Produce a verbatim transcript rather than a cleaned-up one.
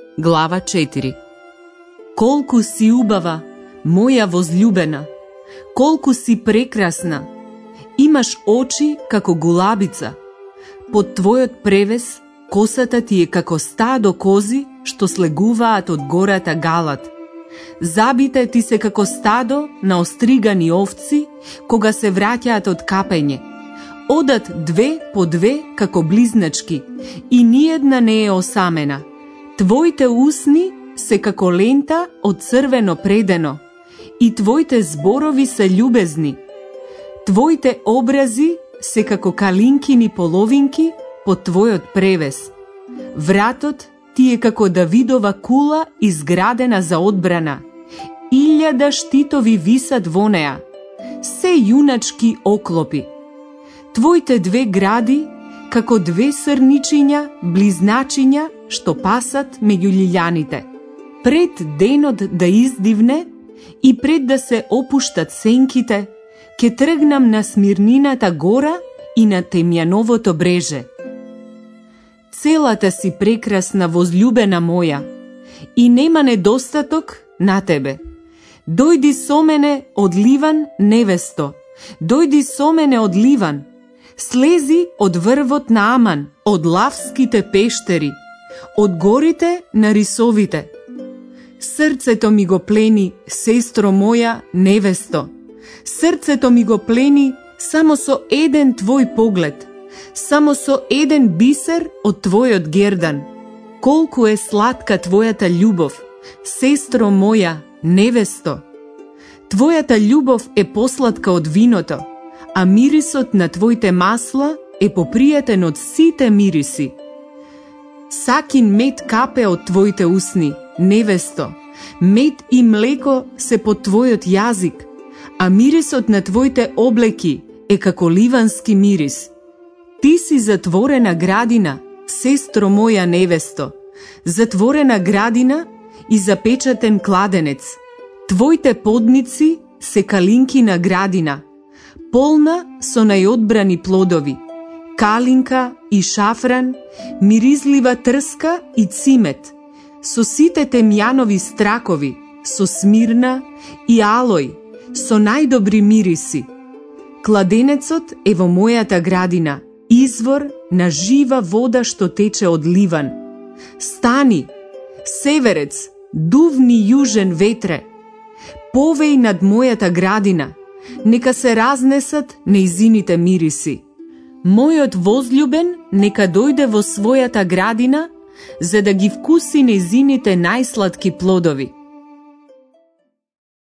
глава четири. Колку си убава, моја возлюбена, колку си прекрасна, имаш очи како гулабица, под твојот превес косата ти е како стадо кози што слегуваат од гората Галат. Забите ти се како стадо на остригани овци кога се враќаат од капење. Одат две по две како близначки и ниедна не е осамена. Твоите усни се како лента од црвено предено и твоите зборови се љубезни. Твоите образи се како калинкини половинки под твојот превес. Вратот ти е како Давидова кула изградена за одбрана. Илјада штитови висат во неа, се јуначки оклопи. Твоите две гради како две срничиња, близначиња што пасат меѓу лилјаните. Пред денот да издивне и пред да се опуштат сенките, ке тргнам на Смирнината гора и на Темјановото бреже. Целата си прекрасна, возлюбена моја, и нема недостаток на тебе. Дојди со мене од Ливан, невесто, дојди со мене од Ливан, слези од врвот на Аман, од лавските пештери, од горите на рисовите. Срцето ми го плени, сестро моја, невесто. Срцето ми го плени само со еден твој поглед, само со еден бисер од твојот гердан. Колку е сладка твојата љубов, сестро моја, невесто. Твојата љубов е посладка од виното, а мирисот на твоите масла е попријатен од сите мириси. Сакин мед капе од твоите усни, невесто. Мед и млеко се под твојот јазик, а мирисот на твоите облеки е како ливански мирис. Ти си затворена градина, сестро моја, невесто, затворена градина и запечатен кладенец. Твоите подници се калинкина градина, полна со најодбрани плодови, калинка и шафран, миризлива трска и цимет, со сите темјанови стракови, со смирна и алој, со најдобри мириси. Кладенецот е во мојата градина, извор на жива вода што тече од Ливан. Стани, северец, дувни јужен ветре, повеј над мојата градина, нека се разнесат нејзините мириси. Мојот возлюбен нека дојде во својата градина, за да ги вкуси нејзините најсладки плодови.